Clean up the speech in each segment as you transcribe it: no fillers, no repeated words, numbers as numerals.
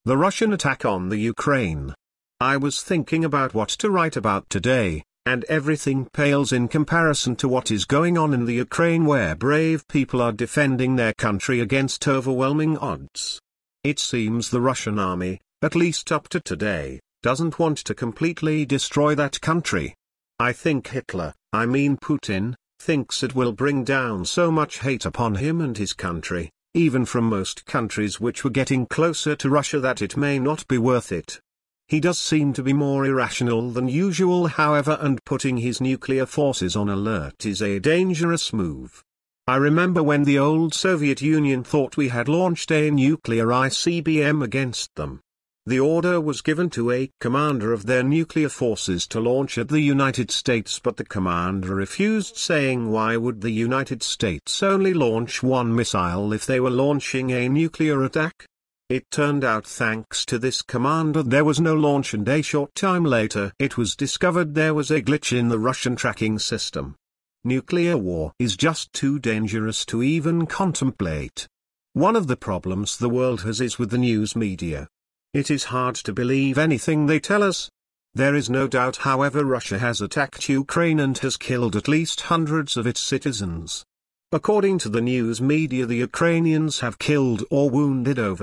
The Russian attack on the Ukraine. I was thinking about what to write about today, and everything pales in comparison to what is going on in the Ukraine, where brave people are defending their country against overwhelming odds. It seems the Russian army, at least up to today, doesn't want to completely destroy that country. I think Hitler, I mean Putin, thinks it will bring down so much hate upon him and his country, even from most countries which were getting closer to Russia, that it may not be worth it. He does seem to be more irrational than usual, however, and putting his nuclear forces on alert is a dangerous move. I remember when the old Soviet Union thought we had launched a nuclear ICBM against them. The order was given to a commander of their nuclear forces to launch at the United States, but the commander refused, saying why would the United States only launch one missile if they were launching a nuclear attack? It turned out thanks to this commander there was no launch, and a short time later it was discovered there was a glitch in the Russian tracking system. Nuclear war is just too dangerous to even contemplate. One of the problems the world has is with the news media. It is hard to believe anything they tell us. There is no doubt, however, Russia has attacked Ukraine and has killed at least hundreds of its citizens. According to the news media, the Ukrainians have killed or wounded over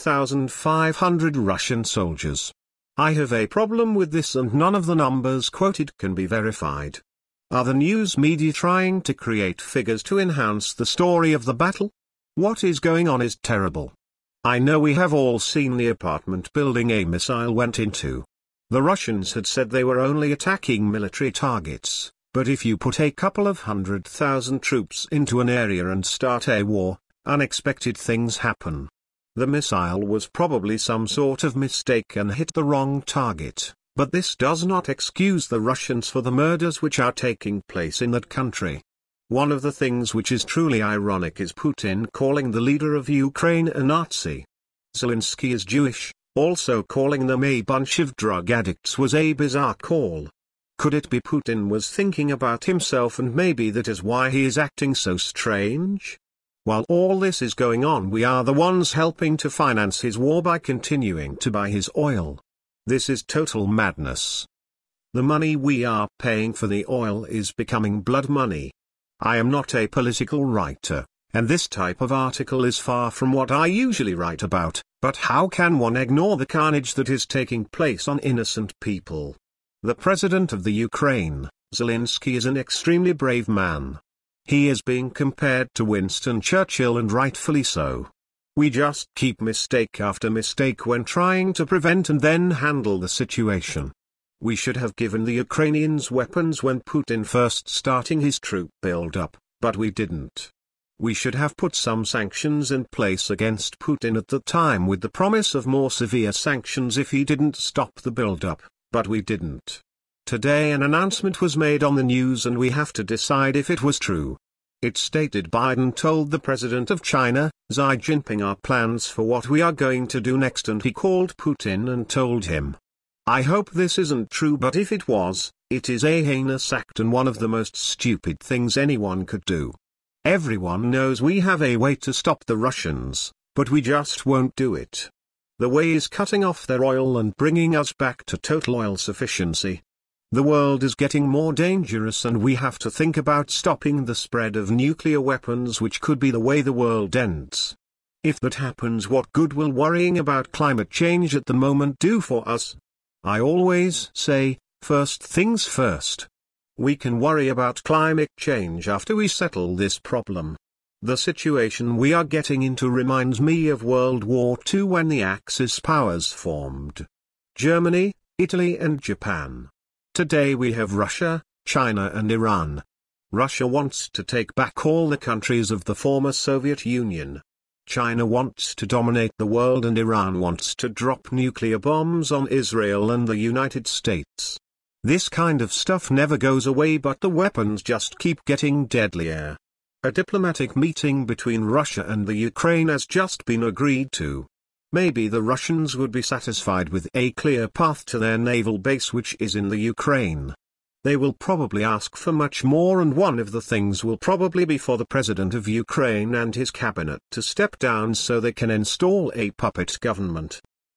3,500 Russian soldiers. I have a problem with this, and none of the numbers quoted can be verified. Are the news media trying to create figures to enhance the story of the battle? What is going on is terrible. I know we have all seen the apartment building a missile went into. The Russians had said they were only attacking military targets, but if you put a couple of 100,000 troops into an area and start a war, unexpected things happen. The missile was probably some sort of mistake and hit the wrong target, but this does not excuse the Russians for the murders which are taking place in that country. One of the things which is truly ironic is Putin calling the leader of Ukraine a Nazi. Zelensky is Jewish, also calling them a bunch of drug addicts was a bizarre call. Could it be Putin was thinking about himself, and maybe that is why he is acting so strange? While all this is going on, we are the ones helping to finance his war by continuing to buy his oil. This is total madness. The money we are paying for the oil is becoming blood money. I am not a political writer, and this type of article is far from what I usually write about, but how can one ignore the carnage that is taking place on innocent people? The president of the Ukraine, Zelensky, is an extremely brave man. He is being compared to Winston Churchill, and rightfully so. We just keep mistake after mistake when trying to prevent and then handle the situation. We should have given the Ukrainians weapons when Putin first starting his troop build-up, but we didn't. We should have put some sanctions in place against Putin at the time, with the promise of more severe sanctions if he didn't stop the build-up, but we didn't. Today an announcement was made on the news, and we have to decide if it was true. It stated Biden told the president of China, Xi Jinping, our plans for what we are going to do next, and he called Putin and told him. I hope this isn't true, but if it was, it is a heinous act and one of the most stupid things anyone could do. Everyone knows we have a way to stop the Russians, but we just won't do it. The way is cutting off their oil and bringing us back to total oil sufficiency. The world is getting more dangerous, and we have to think about stopping the spread of nuclear weapons, which could be the way the world ends. If that happens, what good will worrying about climate change at the moment do for us? I always say, first things first. We can worry about climate change after we settle this problem. The situation we are getting into reminds me of World War II, when the Axis powers formed. Germany, Italy and Japan. Today we have Russia, China and Iran. Russia wants to take back all the countries of the former Soviet Union. China wants to dominate the world, and Iran wants to drop nuclear bombs on Israel and the United States. This kind of stuff never goes away, but the weapons just keep getting deadlier. A diplomatic meeting between Russia and the Ukraine has just been agreed to. Maybe the Russians would be satisfied with a clear path to their naval base, which is in the Ukraine. They will probably ask for much more, and one of the things will probably be for the president of Ukraine and his cabinet to step down so they can install a puppet government.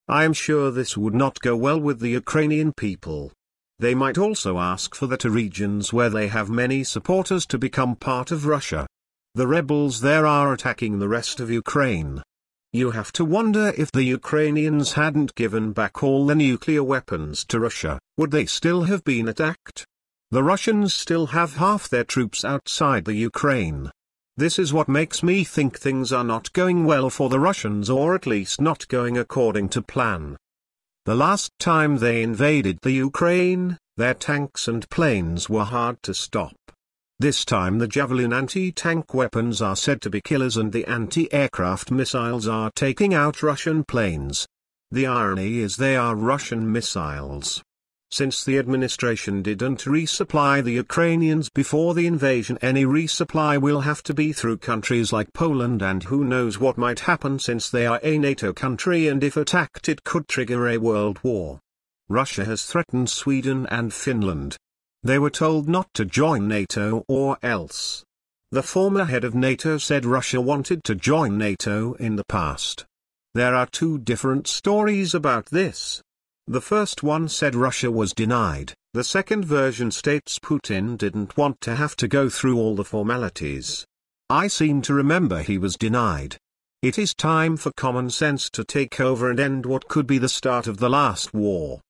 I am sure this would not go well with the Ukrainian people. They might also ask for the two regions where they have many supporters to become part of Russia. The rebels there are attacking the rest of Ukraine. You have to wonder, if the Ukrainians hadn't given back all the nuclear weapons to Russia, would they still have been attacked? The Russians still have half their troops outside the Ukraine. This is what makes me think things are not going well for the Russians, or at least not going according to plan. The last time they invaded the Ukraine, their tanks and planes were hard to stop. This time the Javelin anti-tank weapons are said to be killers, and the anti-aircraft missiles are taking out Russian planes. The irony is they are Russian missiles. Since the administration didn't resupply the Ukrainians before the invasion, any resupply will have to be through countries like Poland, and who knows what might happen, since they are a NATO country, and if attacked it could trigger a world war. Russia has threatened Sweden and Finland. They were told not to join NATO or else. The former head of NATO said Russia wanted to join NATO in the past. There are two different stories about this. The first one said Russia was denied, the second version states Putin didn't want to have to go through all the formalities. I seem to remember he was denied. It is time for common sense to take over and end what could be the start of the last war.